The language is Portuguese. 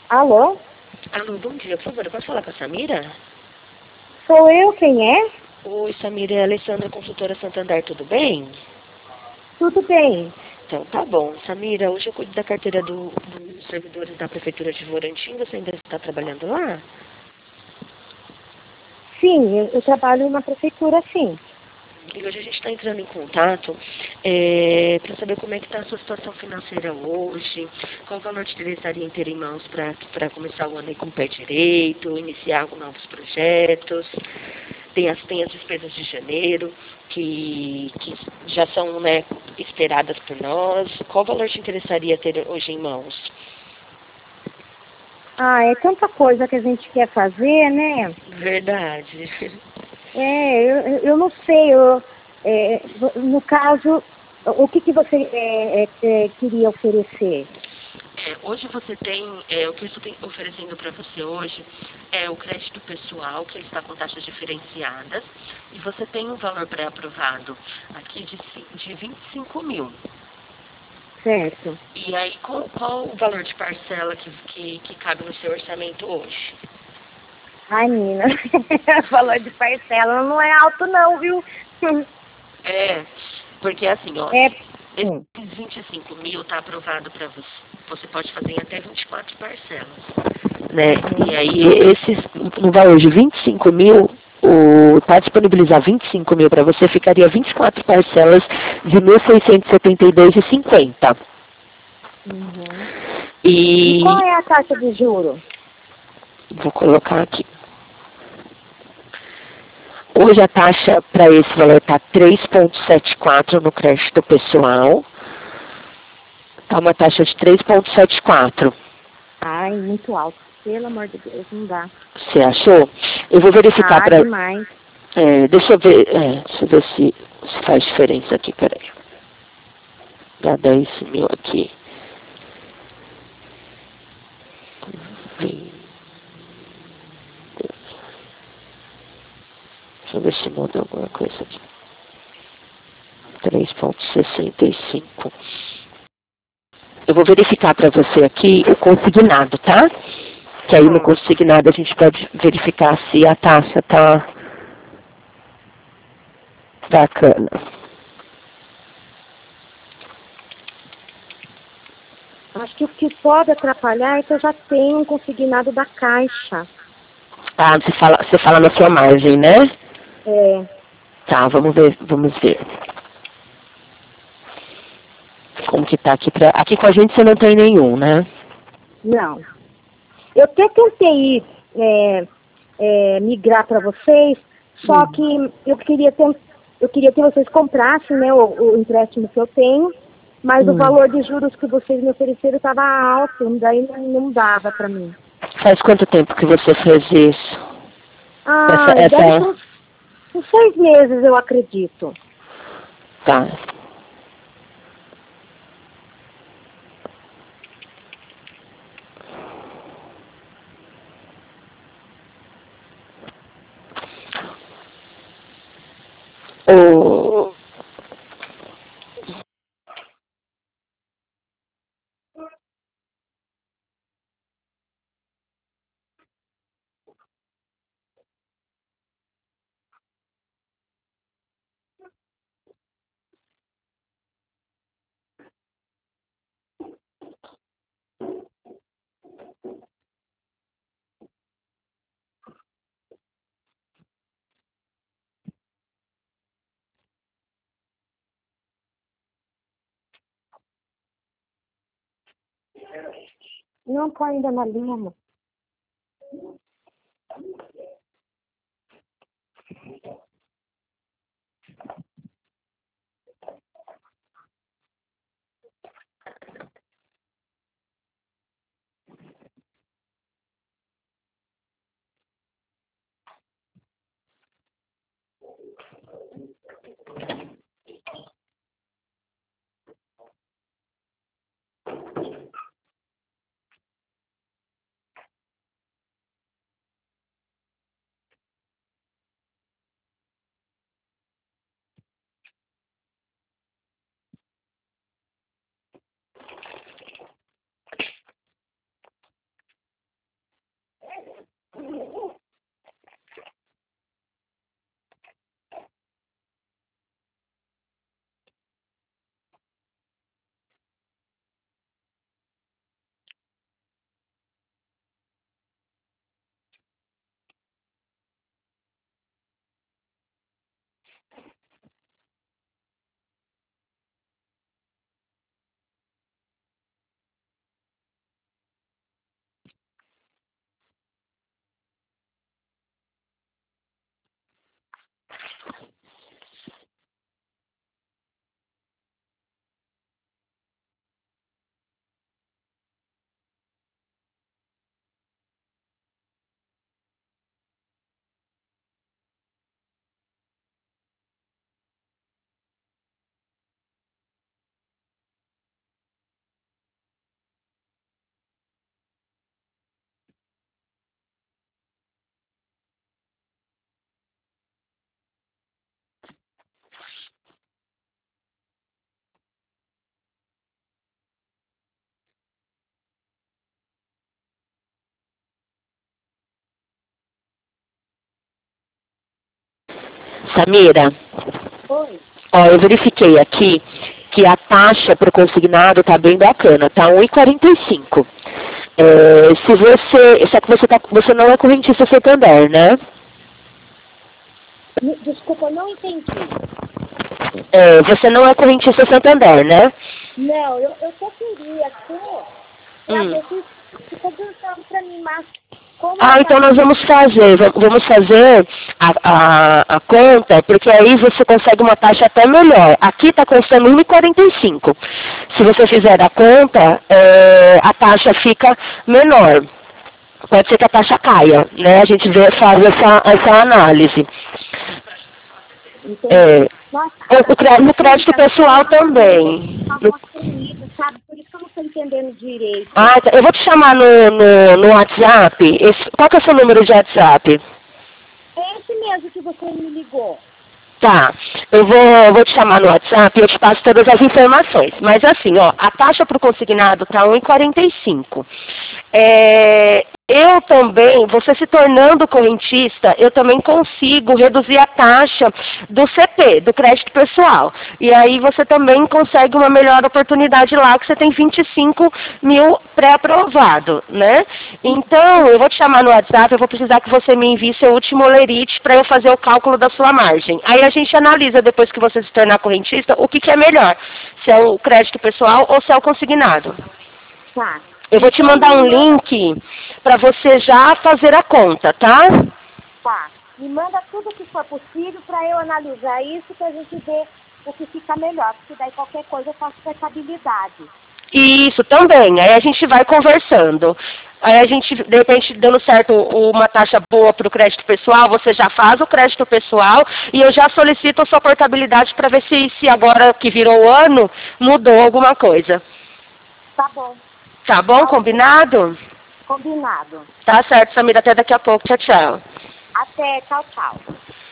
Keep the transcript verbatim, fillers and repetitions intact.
Alô? Alô, bom dia, por favor, eu posso falar com a Samira? Sou eu, quem é? Oi, Samira, é a Alessandra, consultora Santander, tudo bem? Tudo bem. Então, tá bom. Samira, hoje eu cuido da carteira do- dos servidores da Prefeitura de Votorantim, você ainda está trabalhando lá? Sim, eu, eu trabalho na prefeitura, sim. E hoje a gente está entrando em contato para saber como é que está a sua situação financeira hoje, qual valor te interessaria em ter em mãos para começar o ano aí com o pé direito, iniciar com novos projetos. Tem as, tem as despesas de janeiro, que, que já são, né, esperadas por nós. Qual valor te interessaria ter hoje em mãos? Ah, é tanta coisa que a gente quer fazer, né? Verdade. É, eu, eu não sei, eu, é, no caso, o que, que você é, é, é, queria oferecer? É, hoje você tem, é, o que eu estou tem- oferecendo para você hoje é o crédito pessoal, que ele está com taxas diferenciadas, e você tem um valor pré-aprovado aqui de, ci- de vinte e cinco mil. Certo. E aí, qual, qual o valor de parcela que, que, que cabe no seu orçamento hoje? Ai, menina, valor de parcela não é alto não, viu? É, porque assim, ó, É, hum. esses vinte e cinco mil está aprovado para você. Você pode fazer em até vinte e quatro parcelas, né? Uhum. E aí, esses, no valor de vinte e cinco mil, para disponibilizar vinte e cinco mil para você, ficaria vinte e quatro parcelas de mil seiscentos e setenta e dois reais e cinquenta centavos. Uhum. E qual E é a taxa de juro? vou colocar aqui. Hoje a taxa para esse valor está três vírgula setenta e quatro no crédito pessoal. Está uma taxa de três vírgula setenta e quatro. Ai, muito alto. Pelo amor de Deus, não dá. Você achou? Eu vou verificar Ah, para. demais. É, deixa eu ver. É, deixa eu ver se, se faz diferença aqui, peraí. Dá dez mil aqui. Deixa eu ver se muda alguma coisa aqui. três vírgula sessenta e cinco. Eu vou verificar para você aqui o consignado, tá? Que aí no Tá. consignado a gente pode verificar se a taxa tá bacana. Acho que o que pode atrapalhar é que eu já tenho um consignado da Caixa. Ah, você fala, você fala na sua margem, né? É, Tá, vamos ver, vamos ver. Como que tá aqui pra... Aqui com a gente você não tem nenhum, né? não. Eu até tentei é, é, migrar para vocês, só que eu queria ter, eu queria que vocês comprassem, né, o, o empréstimo que eu tenho, mas o Hum. valor de juros que vocês me ofereceram estava alto, daí não, não dava para mim. Faz quanto tempo que você fez isso? Ah, Essa, deve ter essa... uns, uns seis meses, eu acredito. Tá. O... Não estou ainda na linha, amor. Samira, Oi. ó, eu verifiquei aqui que a taxa para o consignado tá bem bacana, tá um real e quarenta e cinco. É, se você, só que você, tá, você não é correntista Santander, né? Me- Desculpa, eu não entendi. É, você não é correntista Santander, né? Não, eu, eu só queria ter pra Hum. ver se ficou perguntando pra mim, mas como Ah, eu então já... nós vamos fazer, va- vamos fazer a, a, a conta, porque aí você consegue uma taxa até melhor. Aqui está custando um real e quarenta e cinco. Se você fizer a conta, é, a taxa fica menor. Pode ser que a taxa caia, né? A gente vê, faz essa, essa análise. Entendi. É, Nossa, o, o crédito, o crédito desculpa, pessoal eu também. tá No- mó tremido, sabe? Por isso que eu não tô entendendo direito. Ah, tá, eu vou te chamar no, no, no WhatsApp. Esse- qual que é o seu número de WhatsApp? É esse mesmo que você me ligou. Tá, eu vou, eu vou te chamar no WhatsApp e eu te passo todas as informações. Mas assim, ó, a taxa para o consignado tá um real e quarenta e cinco. É, eu também, você se tornando correntista, eu também consigo reduzir a taxa do C P, do crédito pessoal. E aí você também consegue uma melhor oportunidade lá, que você tem vinte e cinco mil pré-aprovado, né? Então, eu vou te chamar no WhatsApp, eu vou precisar que você me envie seu último lerite para eu fazer o cálculo da sua margem. Aí a gente analisa, depois que você se tornar correntista, o que, que é melhor, se é o crédito pessoal ou se é o consignado. Tá. Eu vou te Então, mandar me um manda- link para você já fazer a conta, tá? Tá. Me manda tudo que for possível para eu analisar isso, para a gente ver o que fica melhor. Porque daí qualquer coisa eu faço portabilidade. Isso também. Aí a gente vai conversando. Aí a gente, de repente, dando certo uma taxa boa para o crédito pessoal, você já faz o crédito pessoal e eu já solicito a sua portabilidade para ver se, se agora que virou o ano mudou alguma coisa. Tá bom. Tá bom? Combinado? Combinado. Tá certo, Samira. Até daqui a pouco. Tchau, tchau. Até. Tchau, tchau.